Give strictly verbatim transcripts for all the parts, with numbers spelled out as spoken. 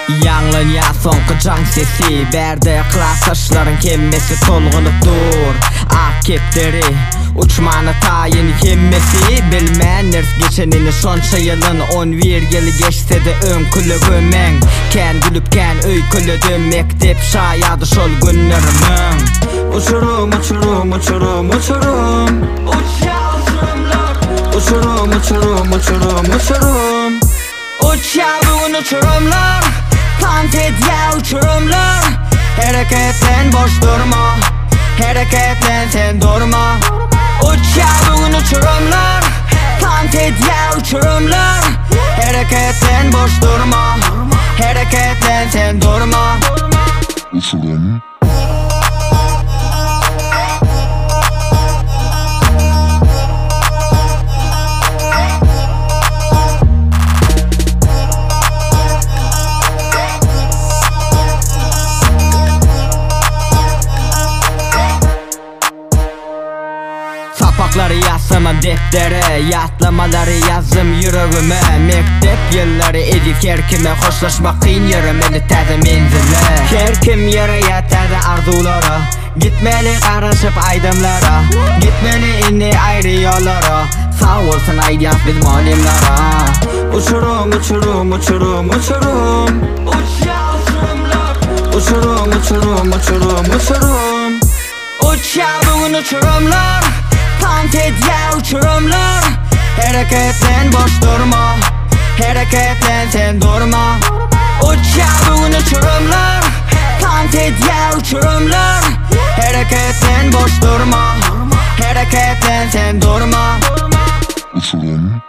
Yanlan ya sonqı can sesi Berde klas taşların kemmesi tolgunup dur Akepleri uçmanı tayin kemmesi Bilmen ners geçenini şonça yılın on bir yıl geçse de ön kulübümen Ken gülüp ken öykülüdüm mektep şayadı şol günlerimin Uçurum uçurum uçurum uçurum Uçya uçurumlar Uçurum uçurum uçurum uçurum Uçya bugün uçurumlar Pant et ya uçurumlar Hareketlen boş durma Hareketlen sen durma Uçya bugün uçurumlar Pant et ya uçurumlar Hareketlen boş durma Hareketlen sen durma Uçurum Sapakları yazsamam deftere Yatlamaları yazdım yüreğime Mektep yılları edik her kime hoşlaşmak kıyın yürümeli təzə menzile Her kim yere yatadı arzulara Gitmeli karışıp aydımlara Gitmeli inni ayrı yollara Sağ olsun aydiyat biz malimlara Uçurum uçurum uçurum uçurum Uçya uçurumlar Uçurum uçurum uçurum uçurum Uçya bugün uçurumlar Pant et ya uçurumlar Hareketlen boş durma Hareketlen sen durma Uçya bugün uçurumlar Pant et ya uçurumlar Hareketlen boş durma Hareketlen sen durma Uçurum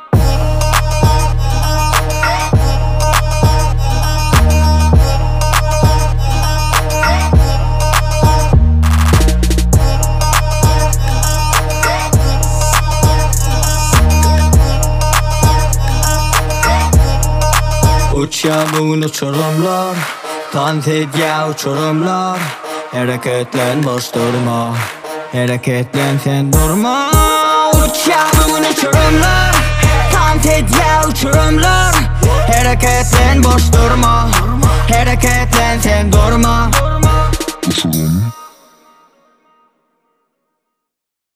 Uçya bugün uçurumlar Pant et ya uçurumlar Hareketlen boş durma Hareketlen sen durma Uçya bugün uçurumlar Pant et ya uçurumlar Hareketlen boş durma Hareketlen sen durma Uçurum